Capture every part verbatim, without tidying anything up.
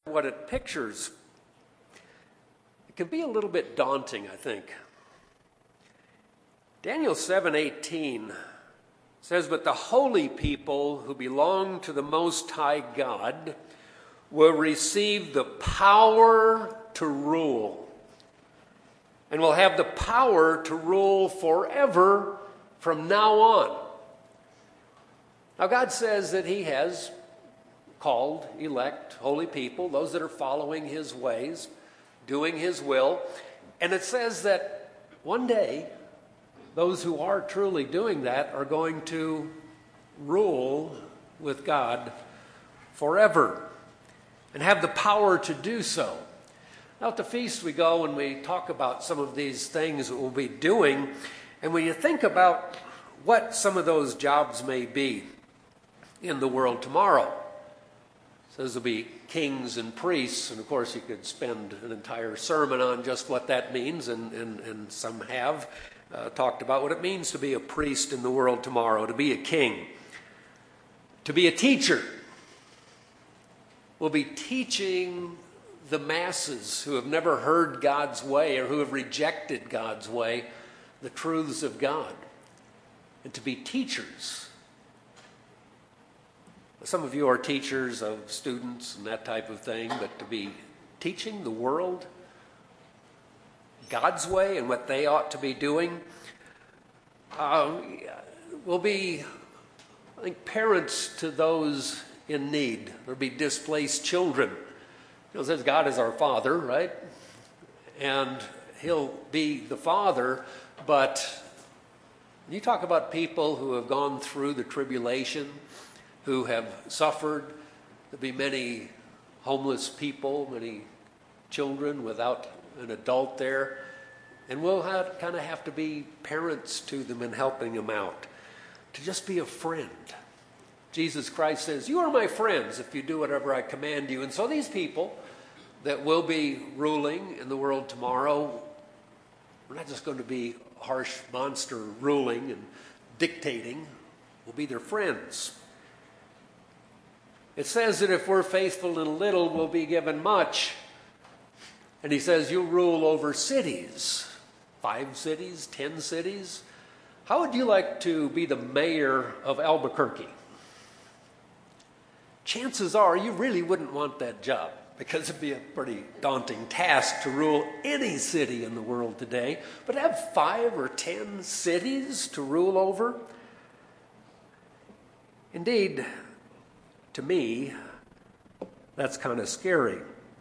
What it pictures, it can be a little bit daunting, I think. Daniel seven eighteen says, "But the holy people who belong to the Most High God will receive the power to rule, and will have the power to rule forever from now on." Now God says that he has called, elect, holy people, those that are following his ways, doing his will. And it says that one day, those who are truly doing that are going to rule with God forever and have the power to do so. Now at the feast we go and we talk about some of these things that we'll be doing. And when you think about what some of those jobs may be in the world tomorrow, it says there'll be kings and priests, and of course you could spend an entire sermon on just what that means, and, and, and some have uh, talked about what it means to be a priest in the world tomorrow, to be a king, to be a teacher. We'll be teaching the masses who have never heard God's way or who have rejected God's way, the truths of God, and to be teachers. Some of you are teachers of students and that type of thing, but to be teaching the world God's way and what they ought to be doing, uh, will be, I think, parents to those in need. There'll be displaced children. You know, it says God is our Father, right? And he'll be the Father, but you talk about people who have gone through the tribulation, who have suffered. There'll be many homeless people, many children without an adult there. And we'll have, kind of have to be parents to them and helping them out. To just be a friend. Jesus Christ says, "You are my friends if you do whatever I command you." And so these people that will be ruling in the world tomorrow, we're not just going to be harsh monster ruling and dictating. We'll be their friends. It says that if we're faithful in little, we'll be given much. And he says, you'll rule over cities. Five cities, ten cities. How would you like to be the mayor of Albuquerque? Chances are you really wouldn't want that job, because it'd be a pretty daunting task to rule any city in the world today. But have five or ten cities to rule over? Indeed, to me, that's kind of scary.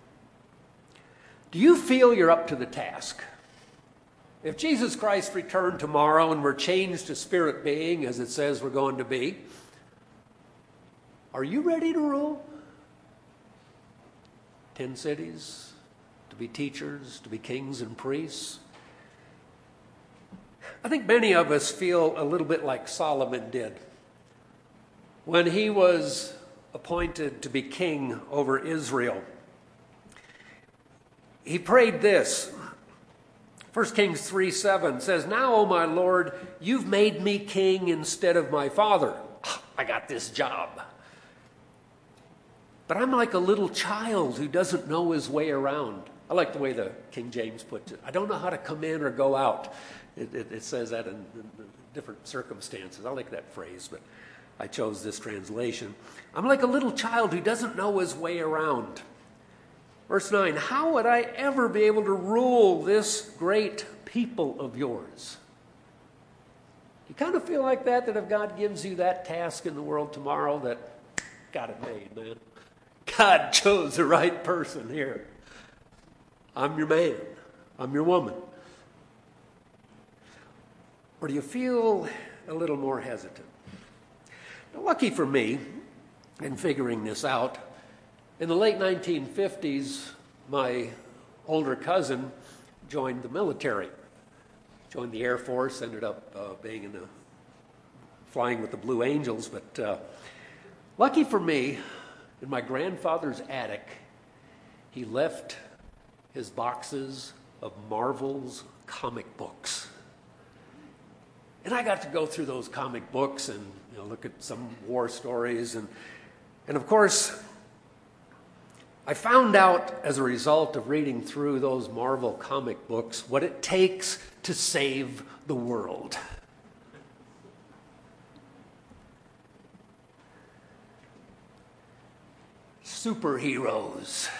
Do you feel you're up to the task? If Jesus Christ returned tomorrow and we're changed to spirit being, as it says we're going to be, are you ready to rule? Ten cities, to be teachers, to be kings and priests? I think many of us feel a little bit like Solomon did when he was appointed to be king over Israel. He prayed this. First Kings three seven says, "Now, O my Lord, you've made me king instead of my father." I got this job. But I'm like a little child who doesn't know his way around. I like the way the King James puts it. I don't know how to come in or go out. It, it, it says that in, in different circumstances. I like that phrase, but I chose this translation. I'm like a little child who doesn't know his way around. Verse nine, how would I ever be able to rule this great people of yours? You kind of feel like that, that if God gives you that task in the world tomorrow, that got it made, man. God chose the right person here. I'm your man. I'm your woman. Or do you feel a little more hesitant? Now, lucky for me, in figuring this out, in the late nineteen fifties, my older cousin joined the military, joined the Air Force, ended up uh, being in the, flying with the Blue Angels. But uh, lucky for me, in my grandfather's attic, he left his boxes of Marvel's comic books. And I got to go through those comic books and, you know, look at some war stories. And, and of course, I found out as a result of reading through those Marvel comic books what it takes to save the world. Superheroes.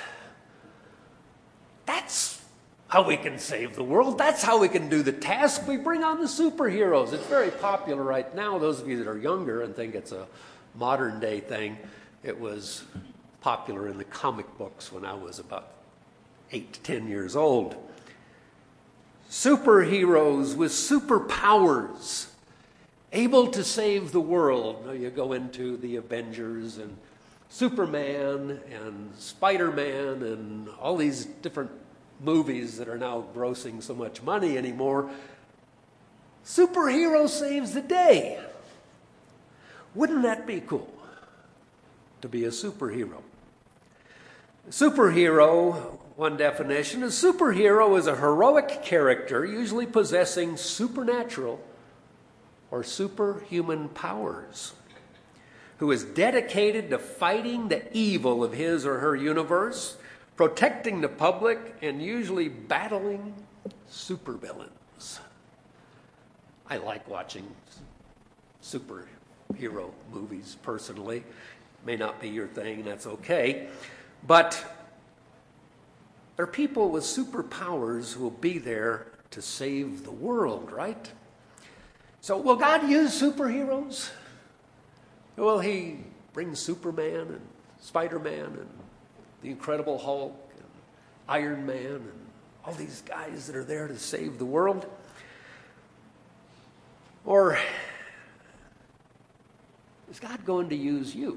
That's how we can save the world. That's how we can do the task. We bring on the superheroes. It's very popular right now. Those of you that are younger and think it's a modern day thing, it was popular in the comic books when I was about eight to ten years old. Superheroes with superpowers, able to save the world. Now you go into the Avengers and Superman and Spider-Man and all these different movies that are now grossing so much money anymore. Superhero saves the day. Wouldn't that be cool to be a superhero? Superhero, one definition, a superhero is a heroic character usually possessing supernatural or superhuman powers, who is dedicated to fighting the evil of his or her universe, protecting the public, and usually battling supervillains. I like watching superhero movies personally. May not be your thing, that's okay. But there are people with superpowers who will be there to save the world, right? So will God use superheroes? Will he bring Superman and Spider-Man and the Incredible Hulk and Iron Man and all these guys that are there to save the world? Or is God going to use you?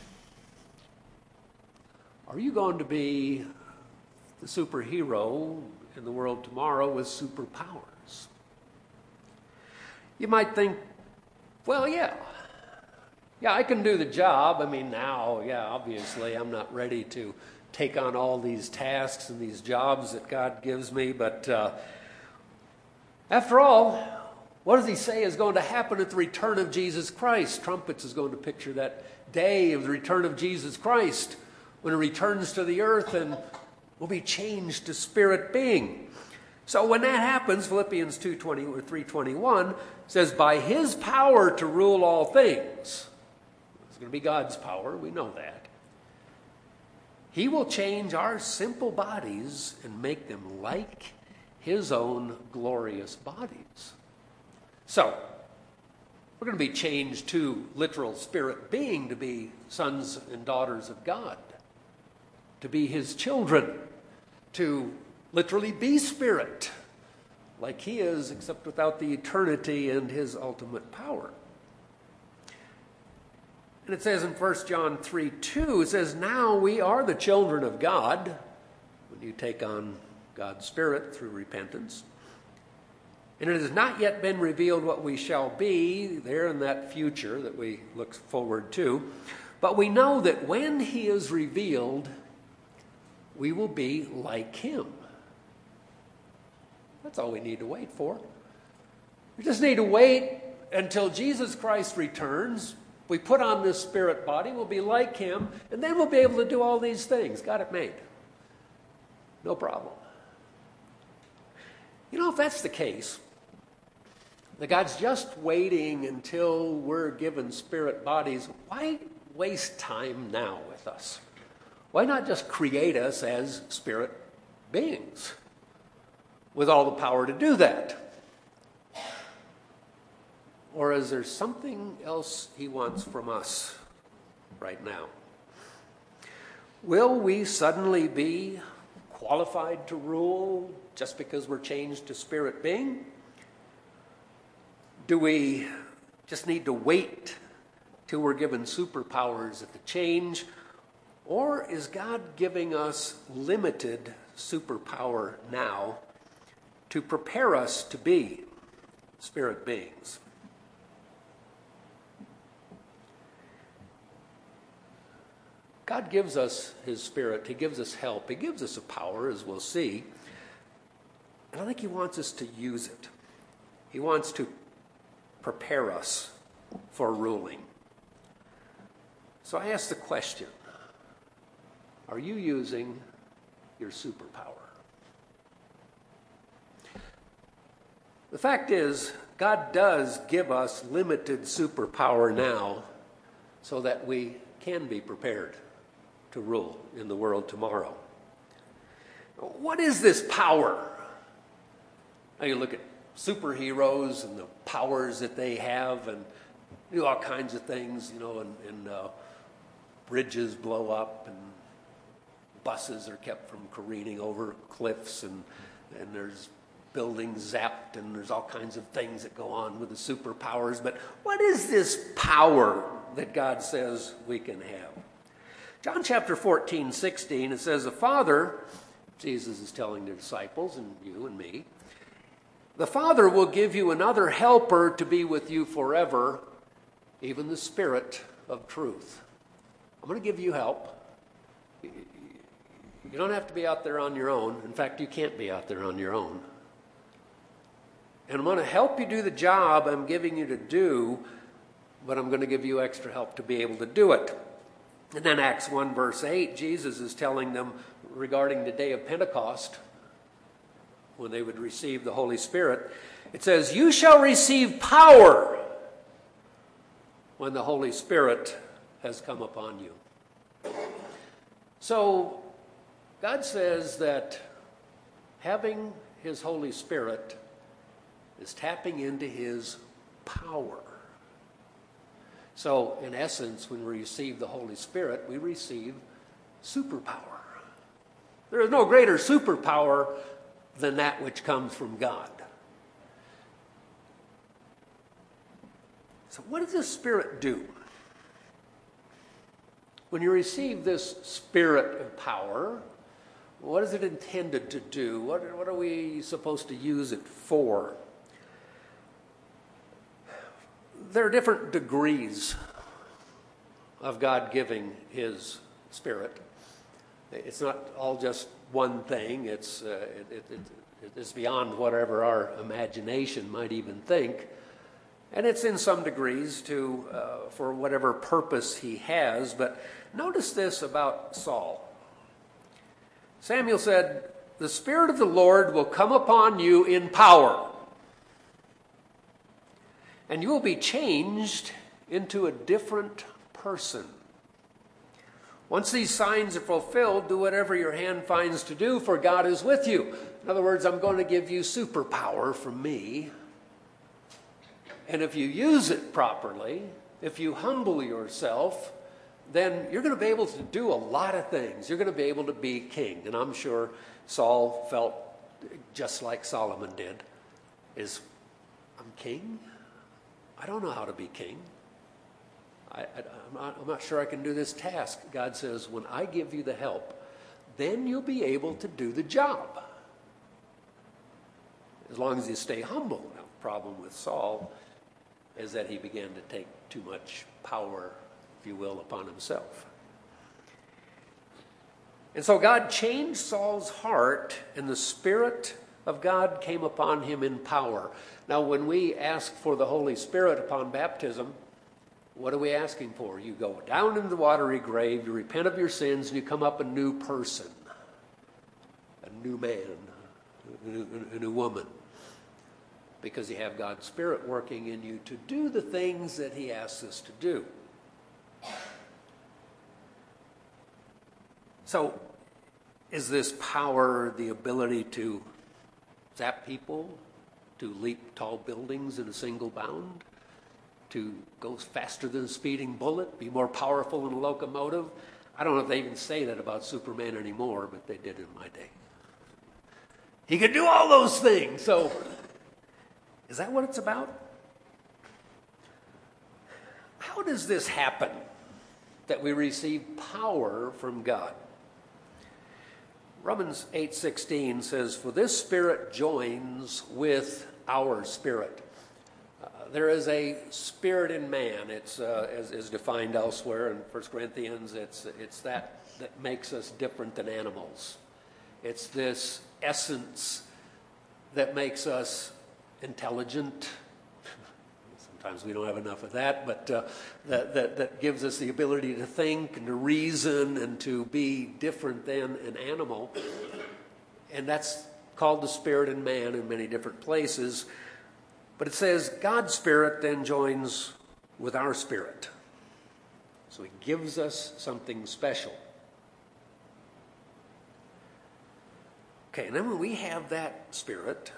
Are you going to be the superhero in the world tomorrow with superpowers? You might think, well, yeah. Yeah, I can do the job. I mean, now, yeah, obviously, I'm not ready to take on all these tasks and these jobs that God gives me. But uh, after all, what does he say is going to happen at the return of Jesus Christ? Trumpets is going to picture that day of the return of Jesus Christ, when it returns to the earth and will be changed to spirit being. So when that happens, Philippians two twenty or three twenty-one says, by his power to rule all things. It's going to be God's power, we know that. He will change our simple bodies and make them like his own glorious bodies. So, we're going to be changed to literal spirit being, to be sons and daughters of God, to be his children, to literally be spirit, like he is, except without the eternity and his ultimate power. And it says in First John three two, it says, now we are the children of God, when you take on God's Spirit through repentance. And it has not yet been revealed what we shall be, there in that future that we look forward to. But we know that when he is revealed, we will be like him. That's all we need to wait for. We just need to wait until Jesus Christ returns. We put on this spirit body, we'll be like him, and then we'll be able to do all these things. Got it made. No problem. You know, if that's the case, that God's just waiting until we're given spirit bodies, why waste time now with us? Why not just create us as spirit beings with all the power to do that? Or is there something else he wants from us right now? Will we suddenly be qualified to rule just because we're changed to spirit being? Do we just need to wait till we're given superpowers at the change? Or is God giving us limited superpower now to prepare us to be spirit beings? God gives us his Spirit. He gives us help. He gives us a power, as we'll see. And I think he wants us to use it. He wants to prepare us for ruling. So I ask the question, Are you using your superpower? The fact is, God does give us limited superpower now so that we can be prepared to rule in the world tomorrow. What is this power? Now you look at superheroes and the powers that they have and do all kinds of things, you know, and, and uh, bridges blow up and buses are kept from careening over cliffs, and, and there's buildings zapped, and there's all kinds of things that go on with the superpowers. But what is this power that God says we can have? John chapter fourteen, sixteen, it says, the Father, Jesus is telling the disciples and you and me, the Father will give you another helper to be with you forever, even the Spirit of truth. I'm going to give you help. You don't have to be out there on your own. In fact, you can't be out there on your own. And I'm going to help you do the job I'm giving you to do, but I'm going to give you extra help to be able to do it. And then Acts one verse eight, Jesus is telling them regarding the day of Pentecost, when they would receive the Holy Spirit, it says, you shall receive power when the Holy Spirit has come upon you. So God says that having his Holy Spirit is tapping into his power. So, in essence, when we receive the Holy Spirit, we receive superpower. There is no greater superpower than that which comes from God. So what does the Spirit do? When you receive this Spirit of power, what is it intended to do? What, what are we supposed to use it for? There are different degrees of God giving his Spirit. It's not all just one thing. It's, uh, it, it, it, it's beyond whatever our imagination might even think. And it's in some degrees to uh, for whatever purpose he has. But notice this about Saul. Samuel said, the Spirit of the Lord will come upon you in power, and you will be changed into a different person. Once these signs are fulfilled, do whatever your hand finds to do, for God is with you. In other words, I'm going to give you superpower from me. And if you use it properly, if you humble yourself, then you're going to be able to do a lot of things. You're going to be able to be king. And I'm sure Saul felt just like Solomon did. Is, I'm king? I don't know how to be king. I, I, I'm, not, I'm not sure I can do this task. God says, when I give you the help, then you'll be able to do the job. As long as you stay humble. Now, the problem with Saul is that he began to take too much power, if you will, upon himself. And so God changed Saul's heart, and the Spirit of God came upon him in power. Now, when we ask for the Holy Spirit upon baptism, what are we asking for? You go down into the watery grave, you repent of your sins, and you come up a new person, a new man, a new, a new woman, because you have God's Spirit working in you to do the things that he asks us to do. So, is this power the ability to zap people, to leap tall buildings in a single bound, to go faster than a speeding bullet, be more powerful than a locomotive? I don't know if they even say that about Superman anymore, but they did in my day. He could do all those things. So, is that what it's about? How does this happen, that we receive power from God? Romans eight sixteen says, for this Spirit joins with our spirit. Uh, there is a spirit in man. It's uh, as is defined elsewhere in First Corinthians. It's it's that that makes us different than animals. It's this essence that makes us intelligent. Sometimes we don't have enough of that, but uh, that, that, that gives us the ability to think and to reason and to be different than an animal. And that's called the spirit in man in many different places. But it says God's spirit then joins with our spirit. So he gives us something special. Okay, and then when we have that spirit,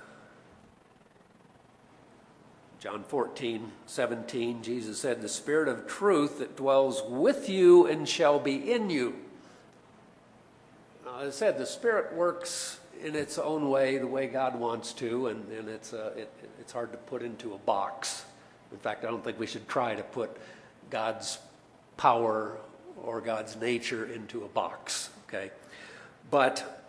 John fourteen, seventeen, Jesus said, the spirit of truth that dwells with you and shall be in you. Now, as I said, the spirit works in its own way, the way God wants to, and, and it's, uh, it, it's hard to put into a box. In fact, I don't think we should try to put God's power or God's nature into a box, okay? But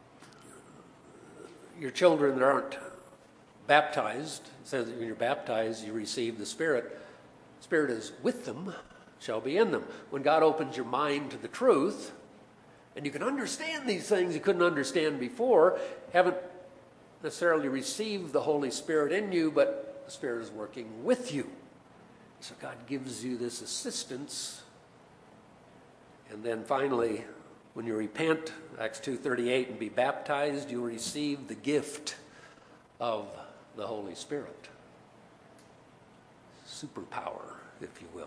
your children that aren't baptized, it says that when you're baptized, you receive the Spirit. The Spirit is with them, shall be in them. When God opens your mind to the truth, and you can understand these things you couldn't understand before, haven't necessarily received the Holy Spirit in you, but the Spirit is working with you. So God gives you this assistance. And then finally, when you repent, Acts two thirty-eight, and be baptized, you receive the gift of the Holy Spirit. Superpower, if you will.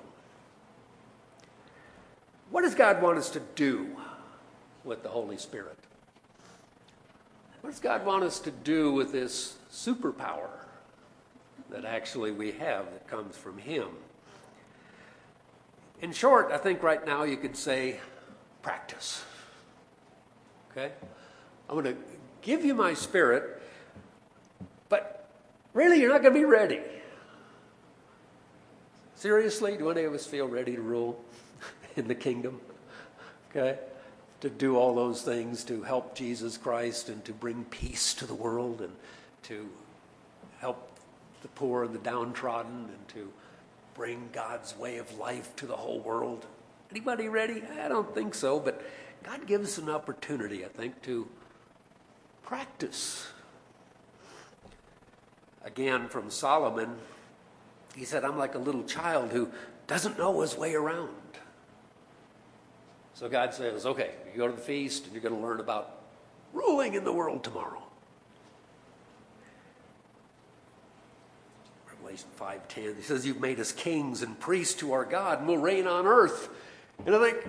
What does God want us to do with the Holy Spirit? What does God want us to do with this superpower that actually we have that comes from him? In short, I think right now you could say practice. Okay? I'm going to give you my spirit, but really you're not going to be ready. Seriously, do any of us feel ready to rule in the kingdom? Okay? To do all those things, to help Jesus Christ and to bring peace to the world and to help the poor and the downtrodden and to bring God's way of life to the whole world. Anybody ready? I don't think so, but God gives us an opportunity, I think, to practice. Again, from Solomon, he said, I'm like a little child who doesn't know his way around. So God says, okay, you go to the feast and you're going to learn about ruling in the world tomorrow. Revelation five ten, he says, you've made us kings and priests to our God, and we'll reign on earth. And I think,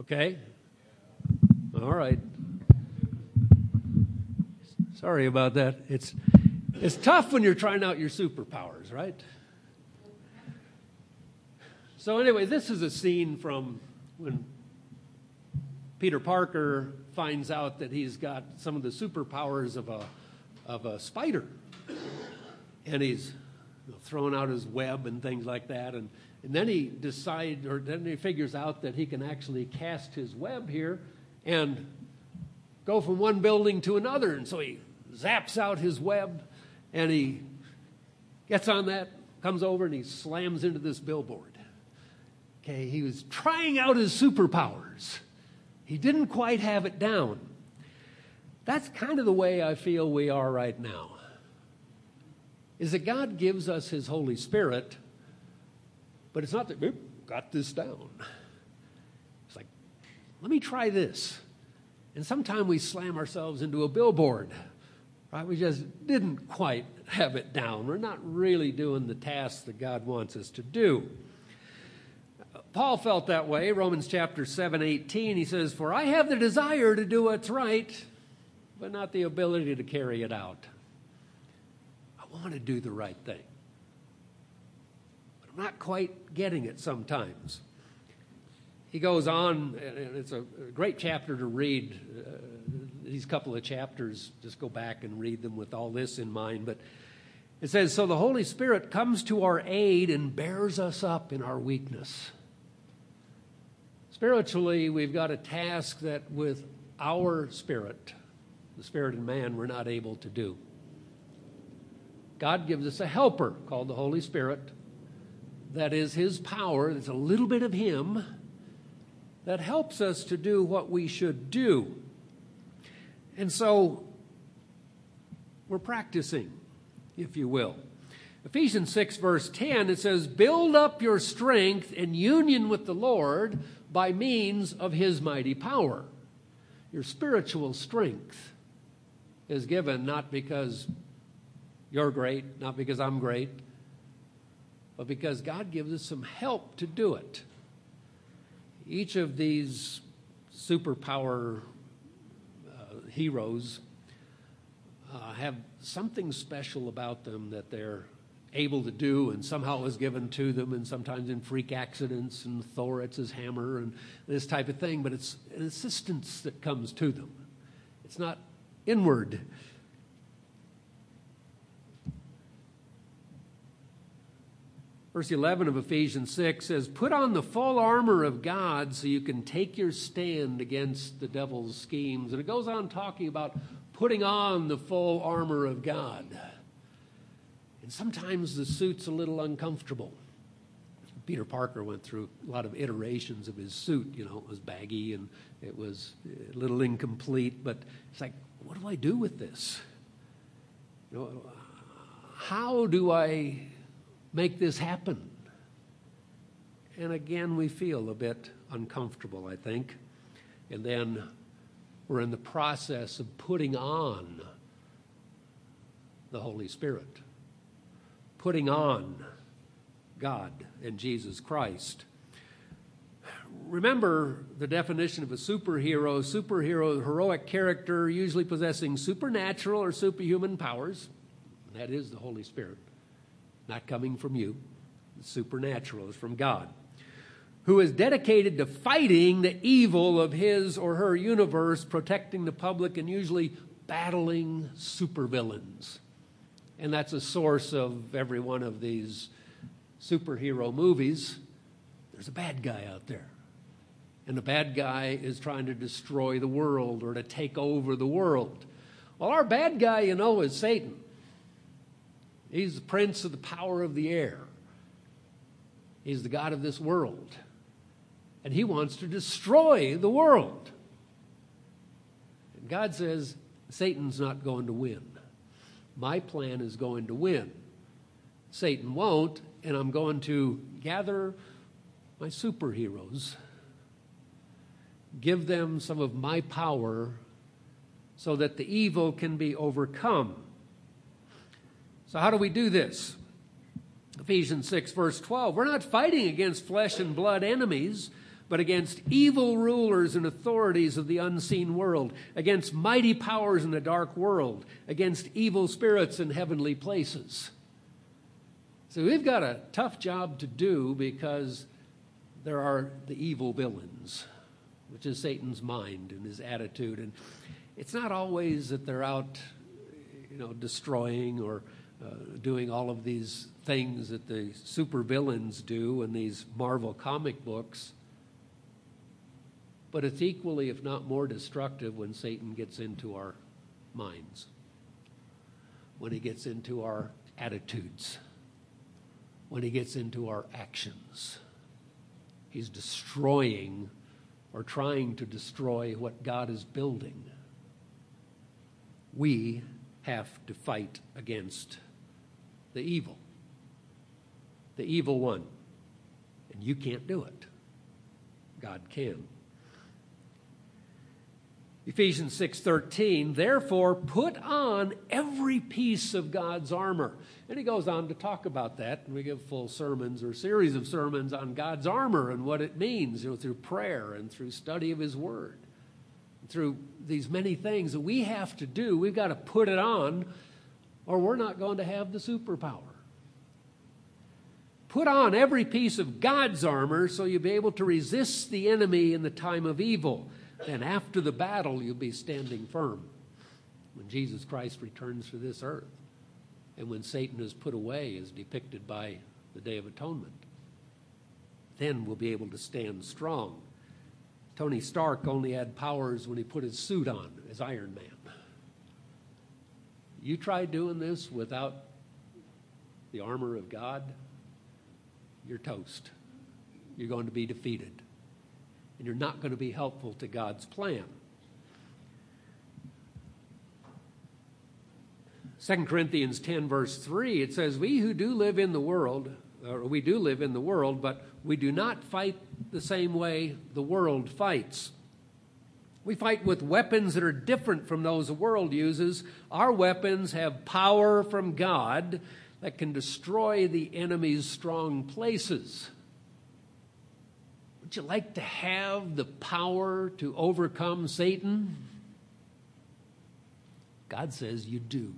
Okay? All right. Sorry about that. It's it's tough when you're trying out your superpowers, right? So anyway, this is a scene from when Peter Parker finds out that he's got some of the superpowers of a of a spider. And he's you know, throwing out his web and things like that. And, and then he decides, or then he figures out that he can actually cast his web here and go from one building to another. And so he zaps out his web, and he gets on that, comes over, and he slams into this billboard. Okay, he was trying out his superpowers. He didn't quite have it down. That's kind of the way I feel we are right now. Is that God gives us his Holy Spirit, but it's not that, we've got this down. It's like, let me try this. And sometimes we slam ourselves into a billboard, right? We just didn't quite have it down. We're not really doing the task that God wants us to do. Paul felt that way. Romans chapter seven, eighteen, he says, "For I have the desire to do what's right, but not the ability to carry it out. I want to do the right thing, but I'm not quite getting it sometimes." He goes on, and it's a great chapter to read. Uh, these couple of chapters, just go back and read them with all this in mind. But it says, "So the Holy Spirit comes to our aid and bears us up in our weakness." Spiritually, we've got a task that with our spirit, the spirit in man, we're not able to do. God gives us a helper called the Holy Spirit. That is his power. There's a little bit of him that helps us to do what we should do. And so we're practicing, if you will. Ephesians six, verse ten, it says, "Build up your strength in union with the Lord by means of his mighty power." Your spiritual strength is given not because you're great, not because I'm great, but because God gives us some help to do it. Each of these superpower uh, heroes uh, have something special about them that they're able to do, and somehow is given to them, and sometimes in freak accidents, and Thor, it's his hammer, and this type of thing, but it's an assistance that comes to them. It's not inward. Verse eleven of Ephesians six says, "Put on the full armor of God so you can take your stand against the devil's schemes." And it goes on talking about putting on the full armor of God. And sometimes the suit's a little uncomfortable. Peter Parker went through a lot of iterations of his suit. You know, it was baggy and it was a little incomplete. But it's like, what do I do with this? You know, how do I make this happen? And again, we feel a bit uncomfortable, I think. And then we're in the process of putting on the Holy Spirit, putting on God and Jesus Christ. Remember the definition of a superhero. Superhero, heroic character, usually possessing supernatural or superhuman powers. That is the Holy Spirit. Not coming from you. The supernatural is from God. Who is dedicated to fighting the evil of his or her universe, protecting the public, and usually battling supervillains. And that's a source of every one of these superhero movies. There's a bad guy out there. And the bad guy is trying to destroy the world or to take over the world. Well, our bad guy, you know, is Satan. He's the prince of the power of the air. He's the god of this world. And he wants to destroy the world. And God says, Satan's not going to win. My plan is going to win. Satan won't, and I'm going to gather my superheroes, give them some of my power so that the evil can be overcome. So how do we do this? Ephesians six, verse twelve, we're not fighting against flesh and blood enemies, but against evil rulers and authorities of the unseen world, against mighty powers in the dark world, against evil spirits in heavenly places. So we've got a tough job to do because there are the evil villains, which is Satan's mind and his attitude. And it's not always that they're out, you know, destroying or uh, doing all of these things that the supervillains do in these Marvel comic books. But it's equally, if not more, destructive when Satan gets into our minds, when he gets into our attitudes, when he gets into our actions. He's destroying or trying to destroy what God is building. We have to fight against the evil, the evil one. And you can't do it. God can. Ephesians six thirteen, therefore put on every piece of God's armor. And he goes on to talk about that. And we give full sermons or series of sermons on God's armor and what it means, you know, through prayer and through study of his word. Through these many things that we have to do, we've got to put it on or we're not going to have the superpower. Put on every piece of God's armor so you'll be able to resist the enemy in the time of evil. Then after the battle, you'll be standing firm when Jesus Christ returns to this earth and when Satan is put away as depicted by the Day of Atonement. Then we'll be able to stand strong. Tony Stark only had powers when he put his suit on as Iron Man. You try doing this without the armor of God, you're toast. You're going to be defeated. And you're not going to be helpful to God's plan. Second Corinthians ten, verse three, it says, we who do live in the world, or we do live in the world, but we do not fight the same way the world fights. We fight with weapons that are different from those the world uses. Our weapons have power from God that can destroy the enemy's strong places. Would you like to have the power to overcome Satan? God says you do.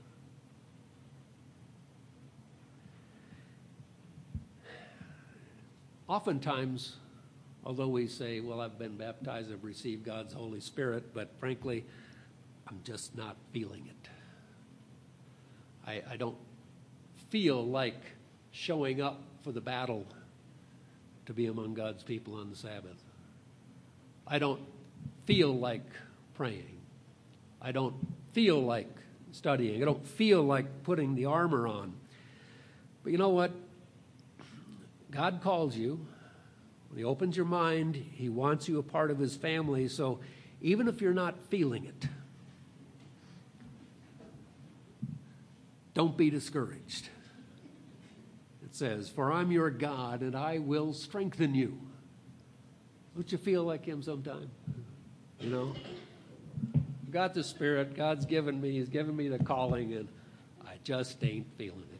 Oftentimes, although we say, well, I've been baptized, I've received God's Holy Spirit, but frankly, I'm just not feeling it. I, I don't feel like showing up for the battle to be among God's people on the Sabbath. I don't feel like praying. I don't feel like studying. I don't feel like putting the armor on. But you know what? God calls you. When he opens your mind, he wants you a part of his family. So even if you're not feeling it, don't be discouraged. It says, for I'm your God and I will strengthen you. Don't you feel like him sometime? You know? I've got the Spirit. God's given me. He's given me the calling and I just ain't feeling it.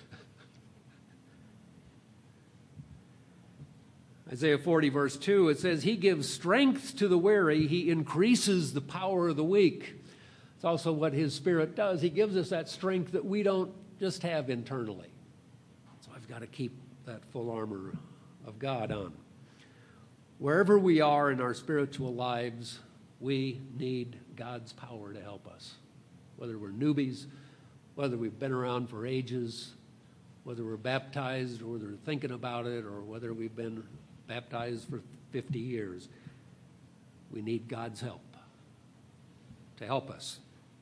Isaiah forty, verse two, it says, he gives strength to the weary. He increases the power of the weak. It's also what his Spirit does. He gives us that strength that we don't just have internally. So I've got to keep that full armor of God on. Wherever we are in our spiritual lives, we need God's power to help us. Whether we're newbies, whether we've been around for ages, whether we're baptized or whether we're thinking about it, or whether we've been baptized for fifty years, we need God's help to help us.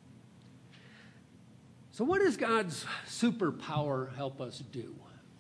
So what does God's superpower help us do?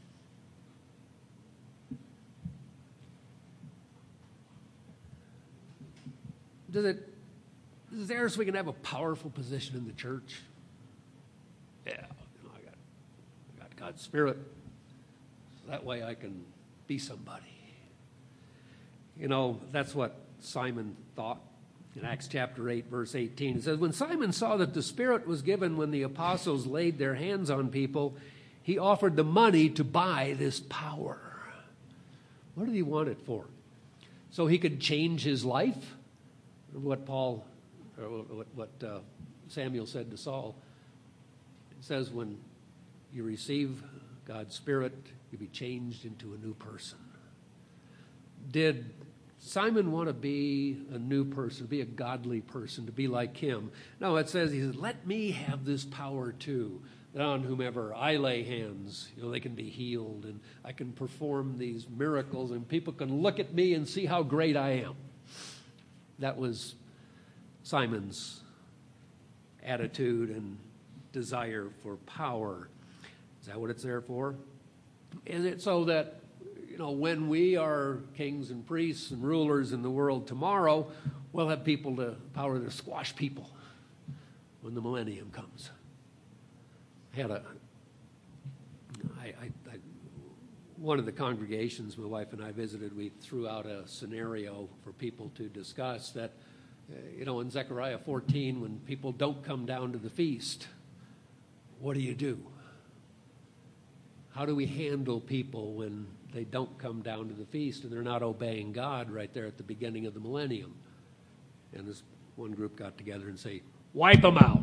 Does it is there so we can have a powerful position in the church? Yeah, you know, I got, I got God's Spirit. So that way I can be somebody. You know, that's what Simon thought in Acts chapter eight, verse eighteen. It says, when Simon saw that the Spirit was given when the apostles laid their hands on people, he offered the money to buy this power. What did he want it for? so he could change his life. What Paul, or what, what uh, Samuel said to Saul, it says when you receive God's Spirit, you be changed into a new person. Did Simon want to be a new person, to be a godly person, to be like him? No, it says, he says, let me have this power too, that on whomever I lay hands, you know, they can be healed, and I can perform these miracles, and people can look at me and see how great I am. That was Simon's attitude and desire for power. Is that what it's there for? Is it so that, you know, when we are kings and priests and rulers in the world tomorrow, we'll have people to power to squash people when the millennium comes? I had a, I, I, I, one of the congregations my wife and I visited, we threw out a scenario for people to discuss that, uh, you know, in Zechariah fourteen, when people don't come down to the feast, what do you do? How do we handle people when they don't come down to the feast and they're not obeying God right there at the beginning of the millennium? And this one group got together and say, wipe them out.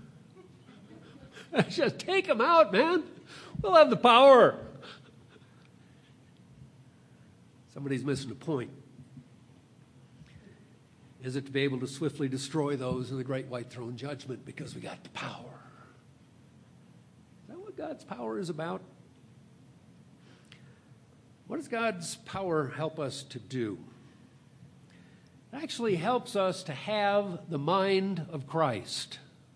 Just take them out, man. We'll have the power. Somebody's missing a point. Is it to be able to swiftly destroy those in the great white throne judgment because we got the power? Is that what God's power is about? What does God's power help us to do? It actually helps us to have the mind of Christ.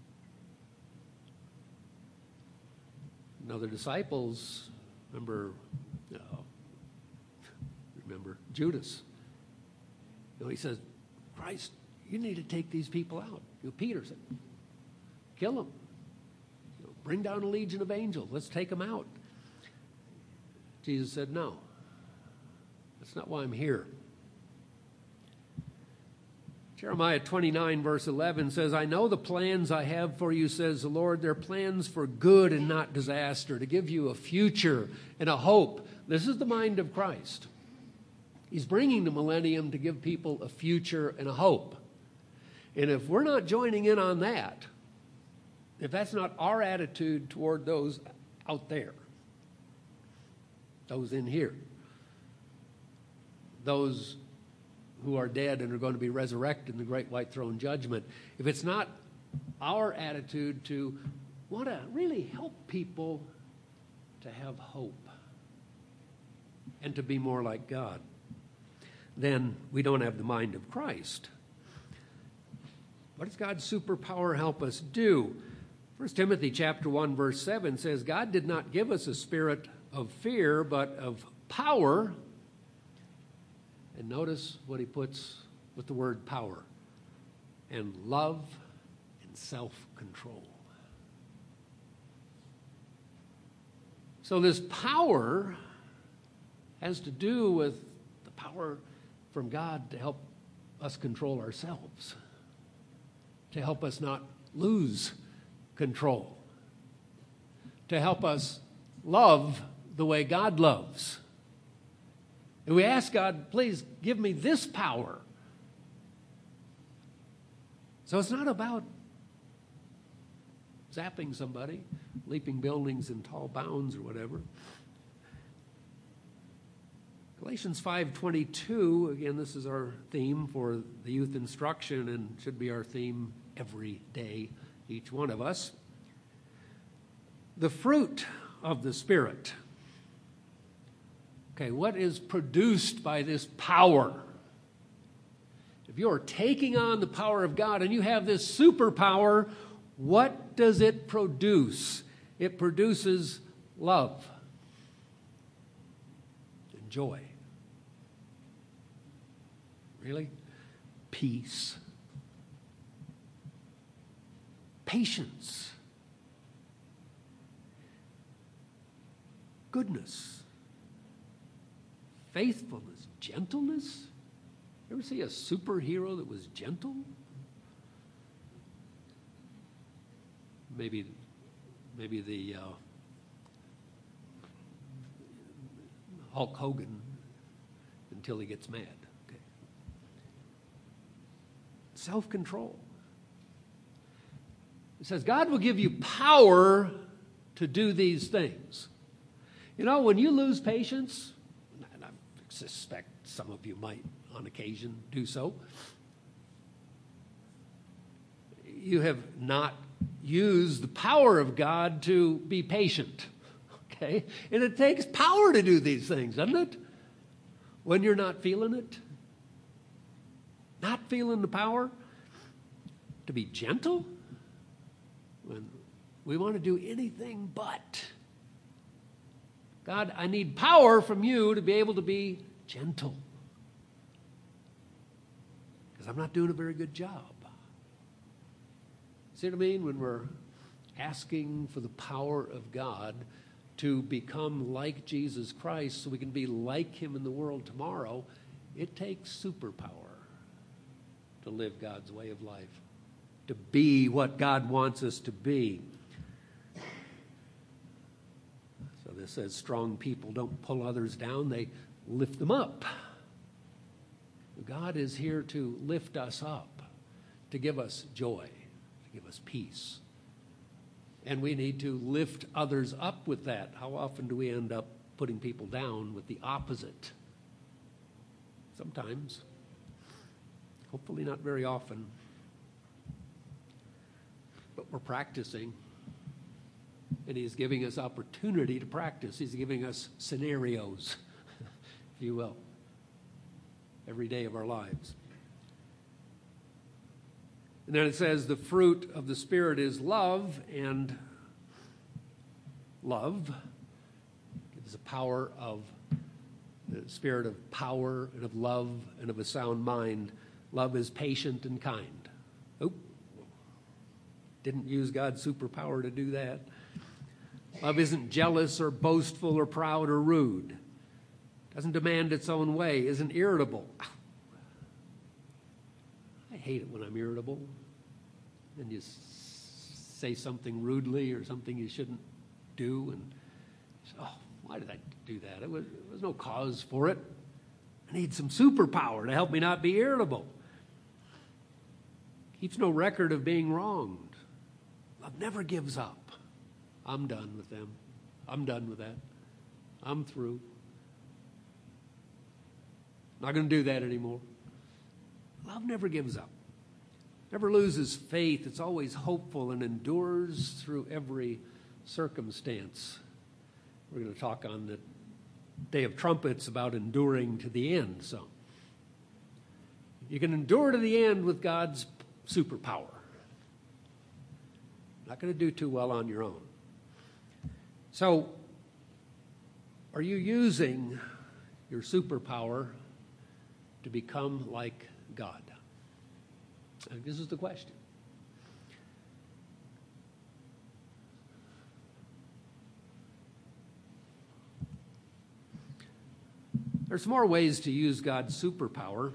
You know, the disciples, remember, uh, remember Judas. You know, he says, Christ, you need to take these people out. You know, Peter said, kill them. You know, bring down a legion of angels. Let's take them out. Jesus said, no. That's not why I'm here. Jeremiah twenty-nine, verse eleven says, I know the plans I have for you, says the Lord. They're plans for good and not disaster, to give you a future and a hope. This is the mind of Christ. He's bringing the millennium to give people a future and a hope. And if we're not joining in on that, if that's not our attitude toward those out there, those in here, those who are dead and are going to be resurrected in the great white throne judgment, if it's not our attitude to want to really help people to have hope and to be more like God, then we don't have the mind of Christ. What does God's superpower help us do? First Timothy chapter one, verse seven says, God did not give us a spirit of fear, but of power. And notice what he puts with the word power. And love and self-control. So this power has to do with the power from God to help us control ourselves, to help us not lose control, to help us love the way God loves. And we ask God, please give me this power. So it's not about zapping somebody, leaping buildings in tall bounds or whatever. Galatians five twenty-two, again, this is our theme for the youth instruction and should be our theme every day, each one of us. The fruit of the Spirit. Okay, what is produced by this power? If you're taking on the power of God and you have this superpower, what does it produce? It produces love and joy. Really? Peace. Patience. Goodness. Faithfulness. Gentleness. You ever see a superhero that was gentle? Maybe, maybe the uh, Hulk Hogan until he gets mad. Okay. self-control. It says God will give you power to do these things. You know, when you lose patience, and I suspect some of you might on occasion do so, you have not used the power of God to be patient. Okay? And it takes power to do these things, doesn't it? When you're not feeling it. Not feeling the power to be gentle. When we want to do anything but. God, I need power from you to be able to be gentle. Because I'm not doing a very good job. See what I mean? When we're asking for the power of God to become like Jesus Christ so we can be like him in the world tomorrow, it takes superpower to live God's way of life, to be what God wants us to be. So this says strong people don't pull others down, they lift them up. God is here to lift us up, to give us joy, to give us peace. And we need to lift others up with that. How often do we end up putting people down with the opposite? Sometimes. Hopefully not very often. But we're practicing. And he's giving us opportunity to practice. He's giving us scenarios, if you will, every day of our lives. And then it says the fruit of the Spirit is love, and love gives the power of the spirit of power and of love and of a sound mind. Love is patient and kind. Oh, didn't use God's superpower to do that. Love isn't jealous or boastful or proud or rude. Doesn't demand its own way, isn't irritable. I hate it when I'm irritable. And you s- say something rudely or something you shouldn't do. And you say, oh, why did I do that? It was, there was no cause for it. I need some superpower to help me not be irritable. Keeps no record of being wronged. Love never gives up. I'm done with them. I'm done with that. I'm through. Not going to do that anymore. Love never gives up. Never loses faith. It's always hopeful and endures through every circumstance. We're going to talk on the Day of Trumpets about enduring to the end. So you can endure to the end with God's superpower. Not going to do too well on your own. So, are you using your superpower to become like God? And this is the question. There's more ways to use God's superpower.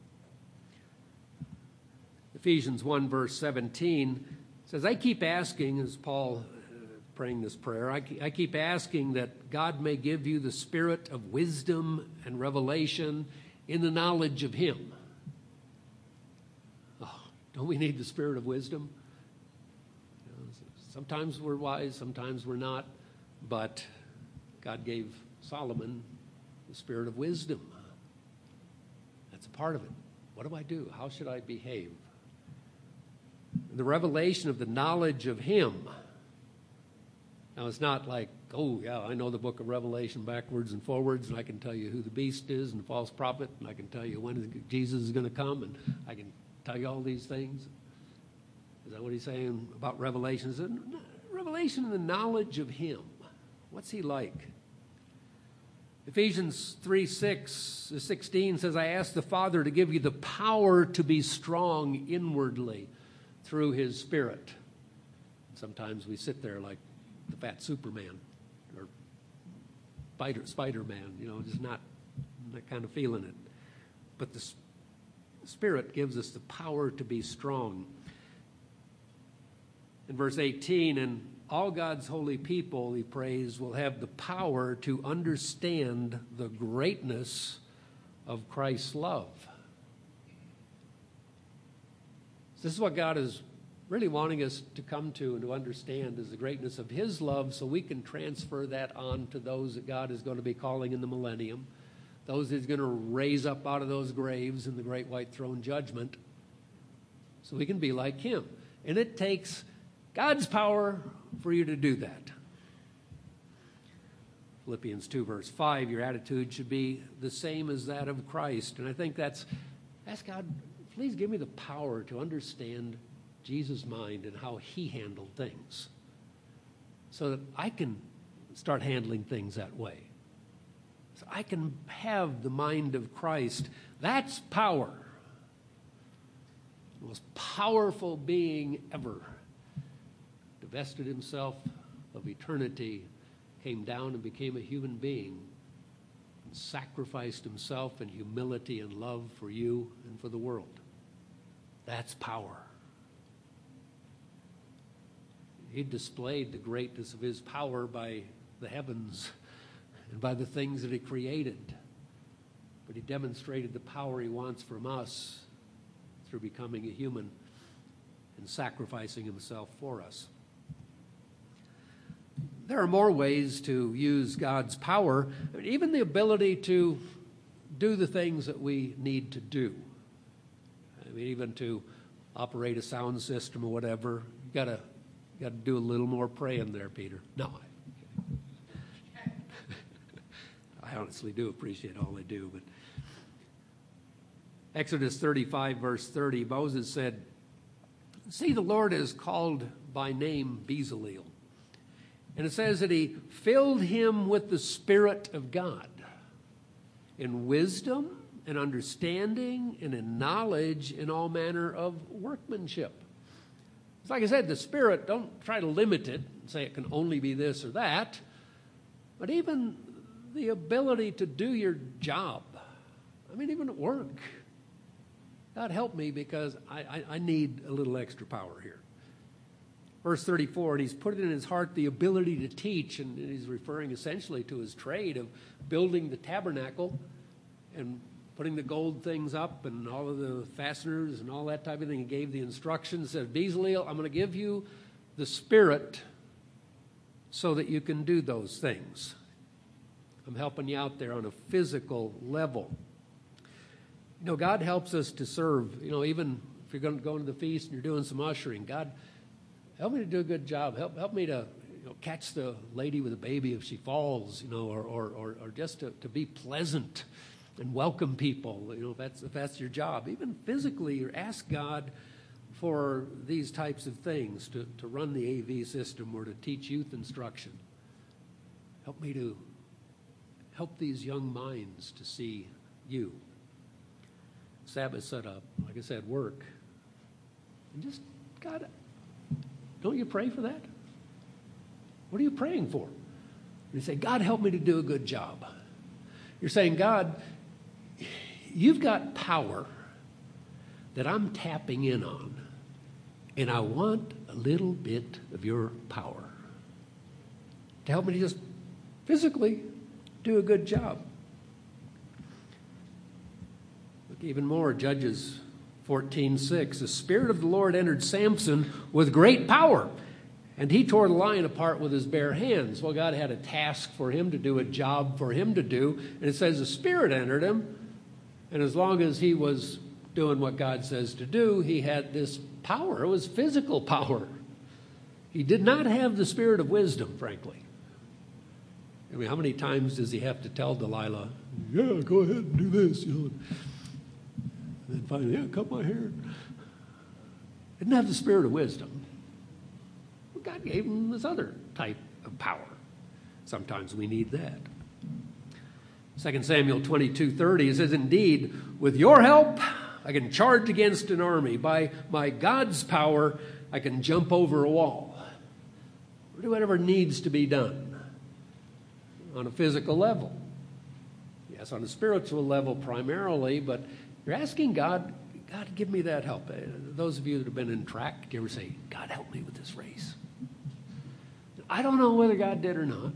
Ephesians one verse seventeen says, I keep asking, as Paul uh, praying this prayer, I, I keep asking that God may give you the spirit of wisdom and revelation in the knowledge of him. Oh, don't we need the spirit of wisdom? You know, sometimes we're wise, sometimes we're not, but God gave Solomon the spirit of wisdom. That's a part of it. What do I do? How should I behave? The revelation of the knowledge of him. Now, it's not like, oh, yeah, I know the book of Revelation backwards and forwards, and I can tell you who the beast is and the false prophet, and I can tell you when Jesus is going to come, and I can tell you all these things. Is that what he's saying about Revelation? Is it revelation and the knowledge of him. What's he like? Ephesians three six, sixteen says, I ask the Father to give you the power to be strong inwardly through his Spirit. Sometimes we sit there like the fat Superman or Spider, Spider-Man, you know, just not, not kind of feeling it. But the Spirit gives us the power to be strong. In verse eighteen, and all God's holy people, he prays, will have the power to understand the greatness of Christ's love. This is what God is really wanting us to come to and to understand, is the greatness of his love, so we can transfer that on to those that God is going to be calling in the millennium, those he's going to raise up out of those graves in the great white throne judgment, so we can be like him. And it takes God's power for you to do that. Philippians two, verse five, your attitude should be the same as that of Christ. And I think that's, ask God, please give me the power to understand Jesus' mind and how he handled things, so that I can start handling things that way. So I can have the mind of Christ. That's power. The most powerful being ever divested himself of eternity, came down and became a human being, and sacrificed himself in humility and love for you and for the world. That's power. He displayed the greatness of his power by the heavens and by the things that he created. But he demonstrated the power he wants from us through becoming a human and sacrificing himself for us. There are more ways to use God's power, I mean, even the ability to do the things that we need to do. I mean, even to operate a sound system or whatever, you gotta got to do a little more praying there, Peter. No, I, I honestly do appreciate all they do. But Exodus thirty-five, verse thirty, Moses said, "See, the Lord is called by name Bezaleel." And it says that he filled him with the Spirit of God in wisdom and understanding and in knowledge in all manner of workmanship. It's like I said, the Spirit, don't try to limit it and say it can only be this or that, but even the ability to do your job. I mean, even at work. God help me, because I, I, I need a little extra power here. Verse thirty-four, and he's put it in his heart the ability to teach, and he's referring essentially to his trade of building the tabernacle and putting the gold things up and all of the fasteners and all that type of thing. He gave the instructions, said, Bezaleel, I'm going to give you the Spirit so that you can do those things. I'm helping you out there on a physical level. You know, God helps us to serve. You know, even if you're going to go into the feast and you're doing some ushering, God, help me to do a good job. Help help me to you know, catch the lady with a baby if she falls, you know, or or, or, or just to, to be pleasant and welcome people, you know, if that's, if that's your job. Even physically, you ask God for these types of things, to, to run the A V system or to teach youth instruction. Help me to help these young minds to see you. Sabbath set up, like I said, work. And just, God, don't you pray for that? What are you praying for? And you say, God, help me to do a good job. You're saying, God, you've got power that I'm tapping in on, and I want a little bit of your power to help me to just physically do a good job. Look even more, Judges fourteen six. The Spirit of the Lord entered Samson with great power, and he tore the lion apart with his bare hands. Well, God had a task for him to do, a job for him to do, and it says the Spirit entered him, and as long as he was doing what God says to do, he had this power. It was physical power. He did not have the spirit of wisdom, frankly. I mean, how many times does he have to tell Delilah, yeah, go ahead and do this, you know, and then finally, yeah, cut my hair. Didn't have the spirit of wisdom. Well, God gave him this other type of power. Sometimes we need that. Second Samuel twenty-two thirty, it says, indeed, with your help, I can charge against an army. By my God's power, I can jump over a wall. Or do whatever needs to be done on a physical level. Yes, on a spiritual level primarily, but you're asking God, God, give me that help. Those of you that have been in track, do you ever say, God, help me with this race? I don't know whether God did or not.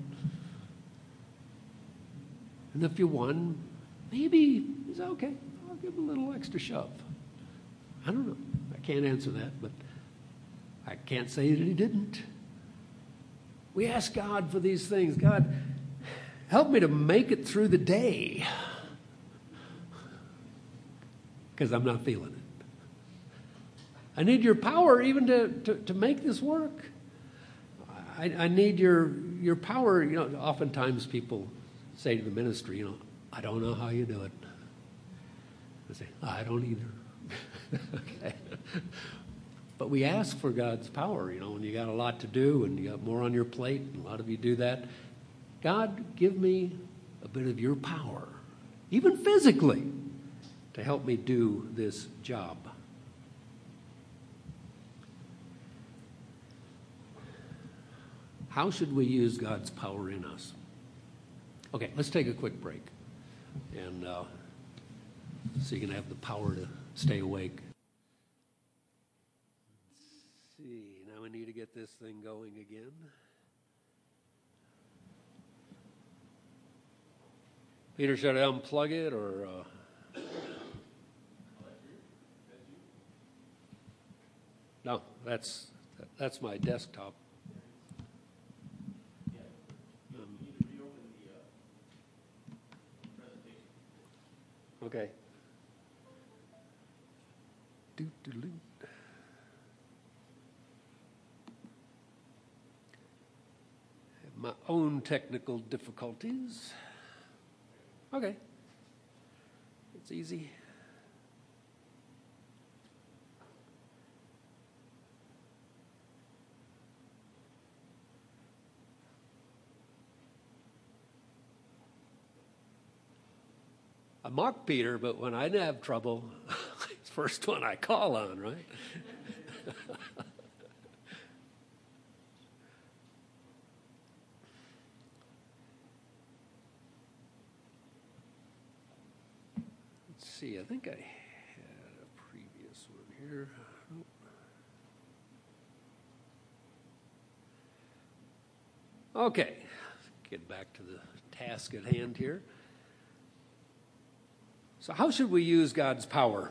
And if you won, maybe it's okay. I'll give him a little extra shove. I don't know. I can't answer that, but I can't say that he didn't. We ask God for these things. God, help me to make it through the day, because I'm not feeling it. I need your power even to, to, to make this work. I, I need your your power. You know, oftentimes people say to the ministry, you know, I don't know how you do it. I say, I don't either. Okay. But we ask for God's power, you know, when you got a lot to do and you got more on your plate, and a lot of you do that. God, give me a bit of your power, even physically, to help me do this job. How should we use God's power in us? Okay, let's take a quick break, and uh, so you can have the power to stay awake. Let's see, now we need to get this thing going again. Peter, should I unplug it, or... Uh... No, that's that's my desktop. Okay. Doot, doot, doot. Have my own technical difficulties. Okay. It's easy. I mock Peter, but when I have trouble, it's the first one I call on, right? Let's see, I think I had a previous one here. Okay, get back to the task at hand here. So how should we use God's power?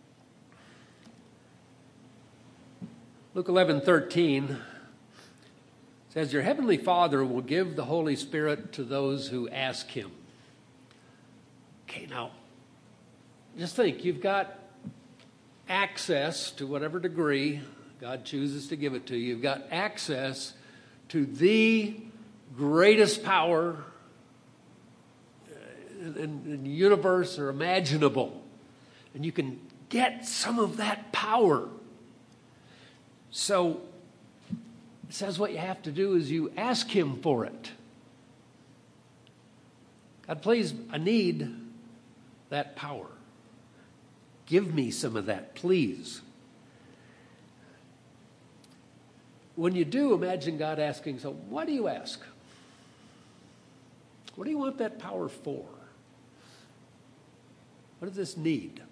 Luke eleven thirteen says, your heavenly Father will give the Holy Spirit to those who ask him. Okay, now, just think, you've got access to whatever degree God chooses to give it to you. You've got access to the greatest power in the universe or imaginable, and you can get some of that power. So it says what you have to do is you ask him for it. God, please, I need that power. Give me some of that, please. When you do, imagine God asking, so what do you ask? What do you want that power for? What does this need?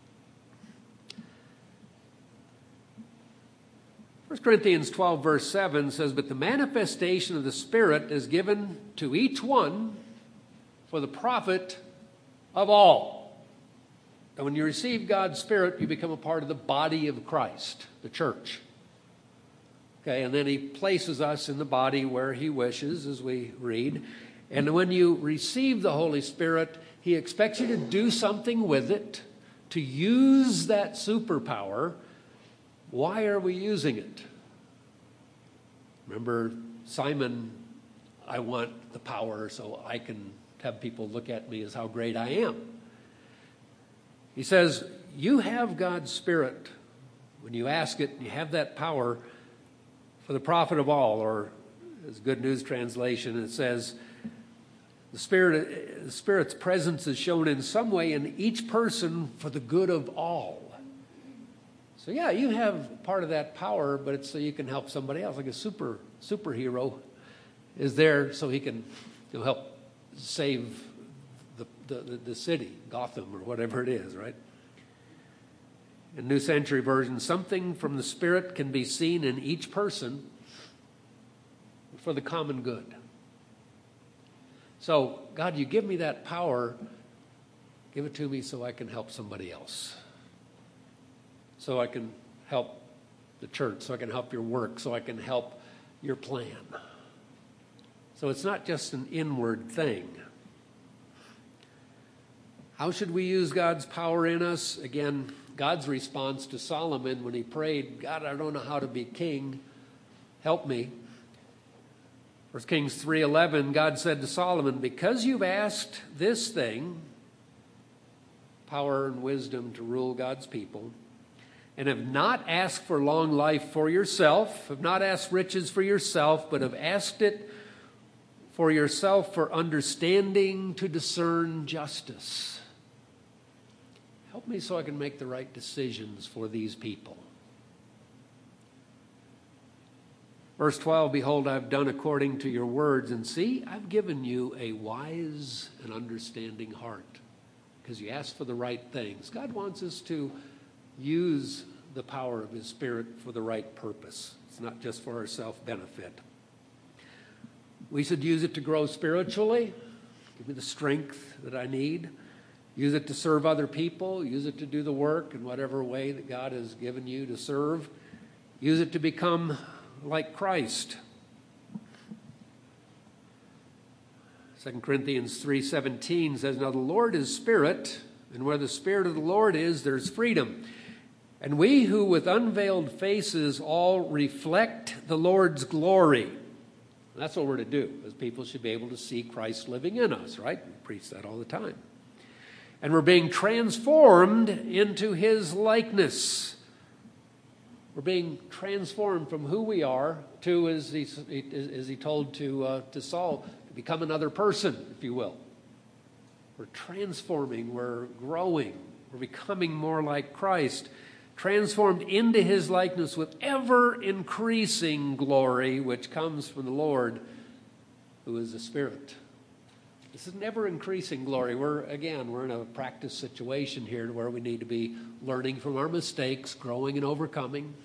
First Corinthians twelve, verse seven says, but the manifestation of the Spirit is given to each one for the profit of all. And when you receive God's Spirit, you become a part of the body of Christ, the church. Okay, and then he places us in the body where he wishes, as we read. And when you receive the Holy Spirit, he expects you to do something with it, to use that superpower. Why are we using it? Remember, Simon, I want the power so I can have people look at me as how great I am. He says, you have God's Spirit. When you ask it, you have that power for the profit of all, or as Good News Translation, it says, The Spirit, the Spirit's presence is shown in some way in each person for the good of all. So yeah, you have part of that power, but it's so you can help somebody else. Like a super superhero is there so he can, you know, help save the, the, the city, Gotham, or whatever it is, right? In New Century Version, something from the Spirit can be seen in each person for the common good. So, God, you give me that power, give it to me so I can help somebody else. So I can help the church, so I can help your work, so I can help your plan. So it's not just an inward thing. How should we use God's power in us? Again, God's response to Solomon when he prayed, God, I don't know how to be king. Help me. First Kings three eleven, God said to Solomon, because you've asked this thing, power and wisdom to rule God's people, and have not asked for long life for yourself, have not asked riches for yourself, but have asked it for yourself for understanding to discern justice. Help me so I can make the right decisions for these people. Verse twelve, behold, I've done according to your words, and see, I've given you a wise and understanding heart, because you asked for the right things. God wants us to use the power of his Spirit for the right purpose. It's not just for our self-benefit. We should use it to grow spiritually, give me the strength that I need. Use it to serve other people. Use it to do the work in whatever way that God has given you to serve. Use it to become like Christ. Second Corinthians three seventeen says, now the Lord is Spirit, and where the Spirit of the Lord is, there's freedom. And we who with unveiled faces all reflect the Lord's glory. That's what we're to do, as people should be able to see Christ living in us, right? We preach that all the time. And we're being transformed into his likeness. We're being transformed from who we are to, as he, as he told to, uh, to Saul, to become another person, if you will. We're transforming, we're growing, we're becoming more like Christ, transformed into his likeness with ever-increasing glory, which comes from the Lord, who is the Spirit. This is an ever-increasing glory. We're, again, we're in a practice situation here where we need to be learning from our mistakes, growing and overcoming,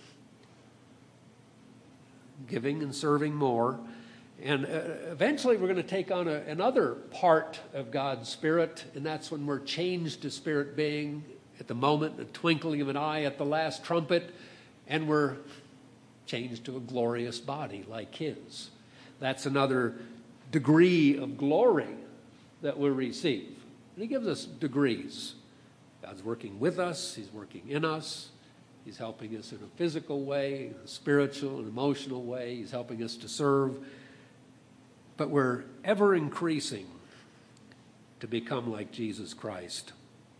giving and serving more. And uh, eventually we're going to take on a, another part of God's Spirit, and that's when we're changed to spirit being at the moment, the twinkling of an eye at the last trumpet, and we're changed to a glorious body like his. That's another degree of glory that we'll receive. And he gives us degrees. God's working with us. He's working in us. He's helping us in a physical way, a spiritual and emotional way. He's helping us to serve. But we're ever increasing to become like Jesus Christ.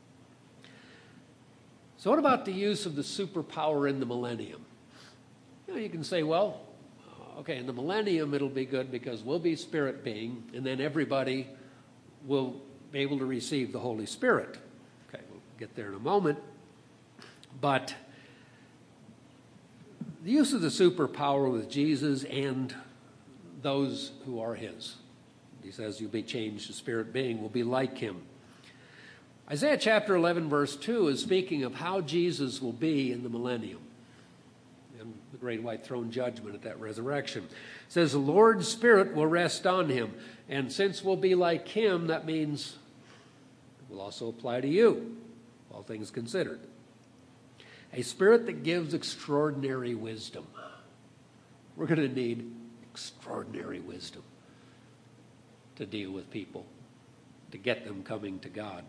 So what about the use of the superpower in the millennium? You know, you can say, well, okay, in the millennium it'll be good because we'll be spirit being, and then everybody will be able to receive the Holy Spirit. Okay, we'll get there in a moment. But the use of the superpower with Jesus and those who are his. He says you'll be changed to spirit being, will be like him. Isaiah chapter eleven verse two is speaking of how Jesus will be in the millennium and the great white throne judgment at that resurrection. It says the Lord's Spirit will rest on him. And since we'll be like him, that means it will also apply to you, all things considered. A spirit that gives extraordinary wisdom. We're going to need extraordinary wisdom to deal with people, to get them coming to God.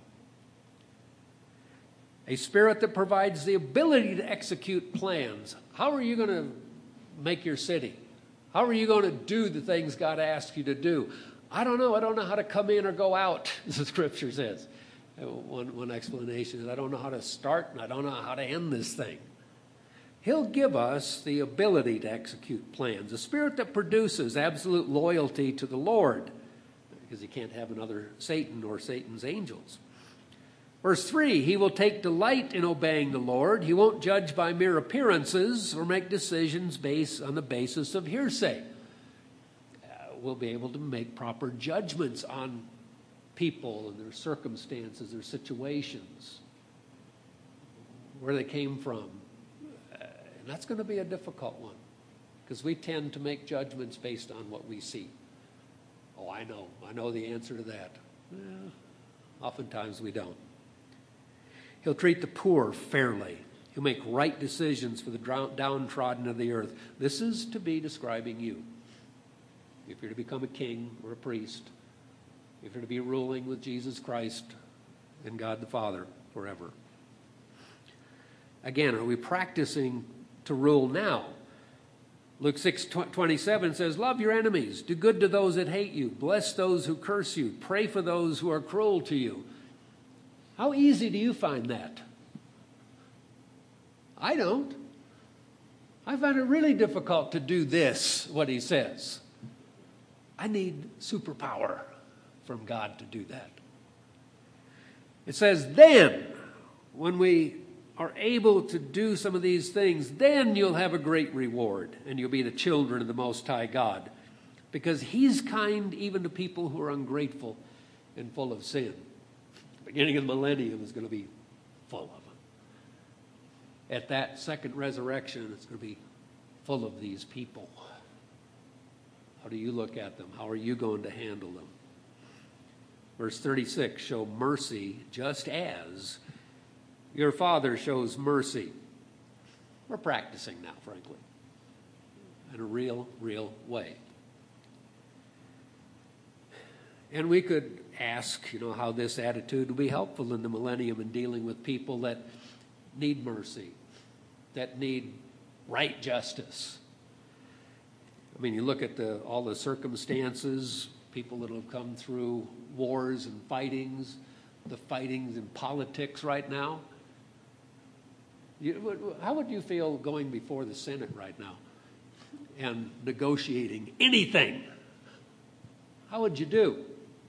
A spirit that provides the ability to execute plans. How are you going to make your city? How are you going to do the things God asks you to do? I don't know. I don't know how to come in or go out, as the scripture says. One, one explanation is I don't know how to start and I don't know how to end this thing. He'll give us the ability to execute plans. A spirit that produces absolute loyalty to the Lord, because he can't have another Satan or Satan's angels. Verse three, he will take delight in obeying the Lord. He won't judge by mere appearances or make decisions based on the basis of hearsay. Uh, we'll be able to make proper judgments on people and their circumstances, their situations, where they came from. Uh, and that's going to be a difficult one because we tend to make judgments based on what we see. Oh, I know. I know the answer to that. Well, oftentimes we don't. He'll treat the poor fairly. who make right decisions for the downtrodden of the earth. This is to be describing you. If you're to become a king or a priest, if you're to be ruling with Jesus Christ and God the Father forever. Again, are we practicing to rule now? Luke six twenty-seven says, love your enemies, do good to those that hate you, bless those who curse you, pray for those who are cruel to you. How easy do you find that? I don't. I find it really difficult to do this, what he says. I need superpower from God to do that. It says, then, when we are able to do some of these things, then you'll have a great reward, and you'll be the children of the Most High God, because he's kind even to people who are ungrateful and full of sin. The beginning of the millennium is going to be full of them. At that second resurrection, it's going to be full of these people. How do you look at them? How are you going to handle them? Verse thirty-six, show mercy just as your Father shows mercy. We're practicing now, frankly, in a real, real way. And we could ask, you know, how this attitude will be helpful in the millennium in dealing with people that need mercy, that need right justice. I mean, you look at the, all the circumstances, people that have come through wars and fightings, the fightings in politics right now. You, how would you feel going before the Senate right now and negotiating anything? How would you do?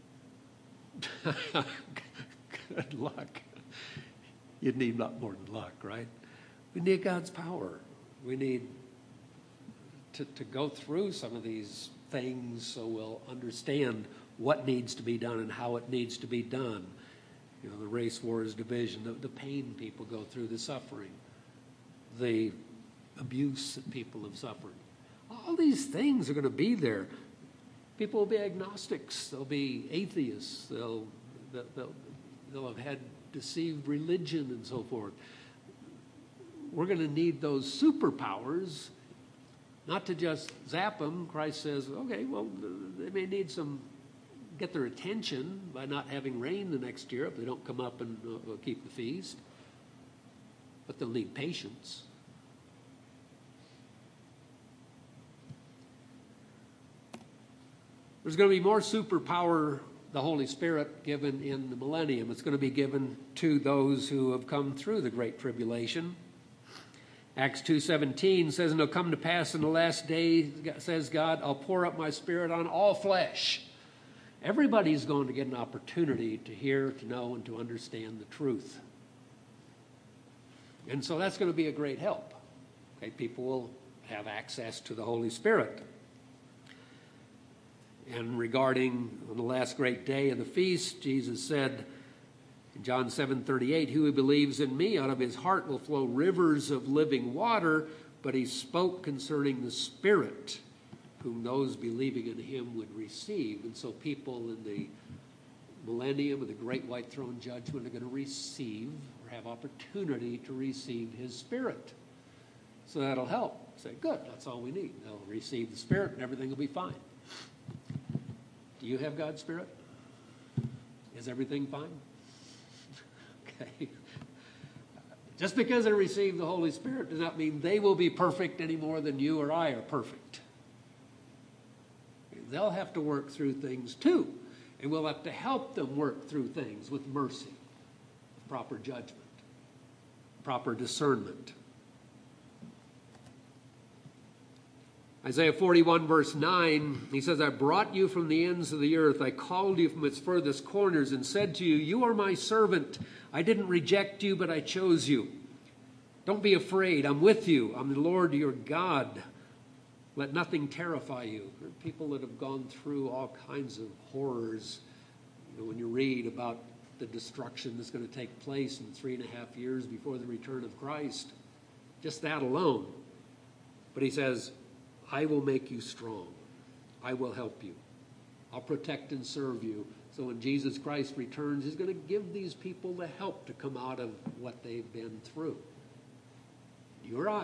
Good luck. You'd need a lot more than luck, right? We need God's power. We need to, to go through some of these things so we'll understand what needs to be done and how it needs to be done. You know, the race wars division, the, the pain people go through, the suffering, the abuse that people have suffered. All these things are going to be there. People will be agnostics. They'll be atheists. They'll, they'll, they'll have had deceived religion and so forth. We're going to need those superpowers, not to just zap them. Christ says, okay, well, they may need some, get their attention by not having rain the next year if they don't come up and uh, keep the feast. But they'll need patience. There's going to be more superpower, the Holy Spirit, given in the millennium. It's going to be given to those who have come through the Great Tribulation. Acts two seventeen says, and it'll come to pass in the last day, says God, I'll pour out my Spirit on all flesh. Everybody's going to get an opportunity to hear, to know, and to understand the truth. And so that's going to be a great help. Okay, people will have access to the Holy Spirit. And regarding on the last great day of the feast, Jesus said in John seven thirty-eight, who believes in me, out of his heart will flow rivers of living water. But he spoke concerning the Spirit, whom those believing in him would receive. And so people in the millennium of the great white throne judgment are going to receive or have opportunity to receive his Spirit. So that'll help. Say, good, that's all we need. They'll receive the Spirit and everything will be fine. Do you have God's Spirit? Is everything fine? Okay. Just because they receive the Holy Spirit does not mean they will be perfect any more than you or I are perfect. They'll have to work through things too. And we'll have to help them work through things with mercy, proper judgment, proper discernment. Isaiah forty-one verse nine, he says, I brought you from the ends of the earth. I called you from its furthest corners and said to you, you are my servant. I didn't reject you, but I chose you. Don't be afraid. I'm with you. I'm the Lord your God. Let nothing terrify you. There are people that have gone through all kinds of horrors. You know, when you read about the destruction that's going to take place in three and a half years before the return of Christ, just that alone. But he says, I will make you strong. I will help you. I'll protect and serve you. So when Jesus Christ returns, he's going to give these people the help to come out of what they've been through. You or I,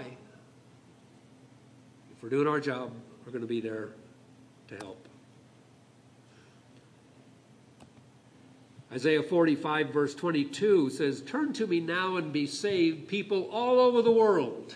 if we're doing our job, we're going to be there to help. Isaiah forty-five, verse twenty-two says, "Turn to me now and be saved, people all over the world.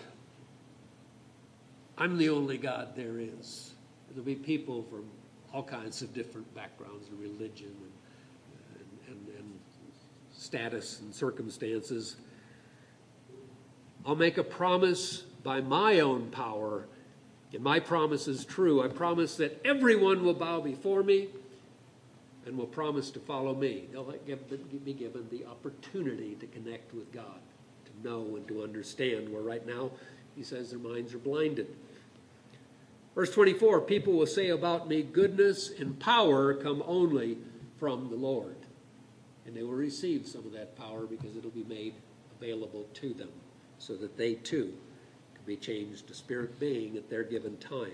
I'm the only God there is." There'll be people from all kinds of different backgrounds and religion and, and, and, and status and circumstances. I'll make a promise by my own power, and my promise is true. I promise that everyone will bow before me and will promise to follow me. They'll be given the opportunity to connect with God, to know and to understand, where right now he says their minds are blinded. Verse twenty-four, people will say about me, goodness and power come only from the Lord. And they will receive some of that power because it'll be made available to them so that they too can be changed to spirit being at their given time.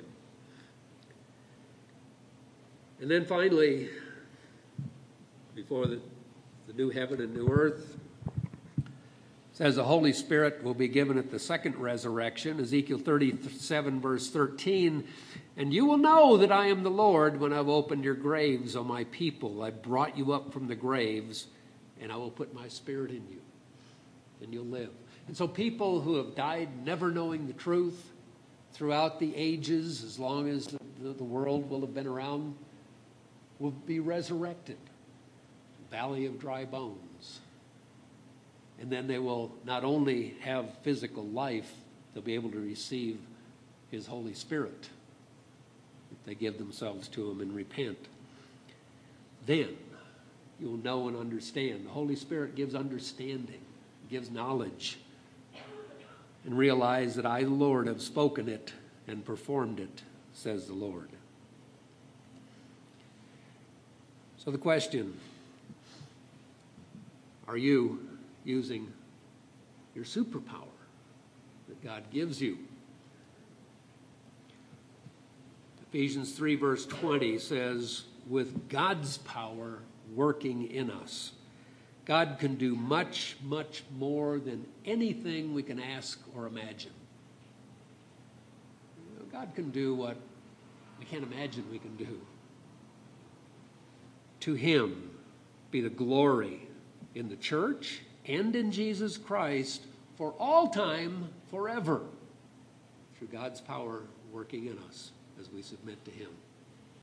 And then finally, before the, the new heaven and new earth, says the Holy Spirit will be given at the second resurrection. Ezekiel thirty-seven, verse thirteen, "And you will know that I am the Lord when I've opened your graves, O my people. I brought you up from the graves, and I will put my spirit in you, and you'll live." And so people who have died never knowing the truth throughout the ages, as long as the, the, the world will have been around, will be resurrected. Valley of dry bones. And then they will not only have physical life, they'll be able to receive his Holy Spirit if they give themselves to him and repent. Then you'll know and understand. The Holy Spirit gives understanding, gives knowledge, and realize that I, the Lord, have spoken it and performed it, says the Lord. So the question, are you using your superpower that God gives you? Ephesians three, verse twenty says, with God's power working in us, God can do much, much more than anything we can ask or imagine. You know, God can do what we can't imagine we can do. To him be the glory in the church and in Jesus Christ for all time, forever, through God's power working in us as we submit to him.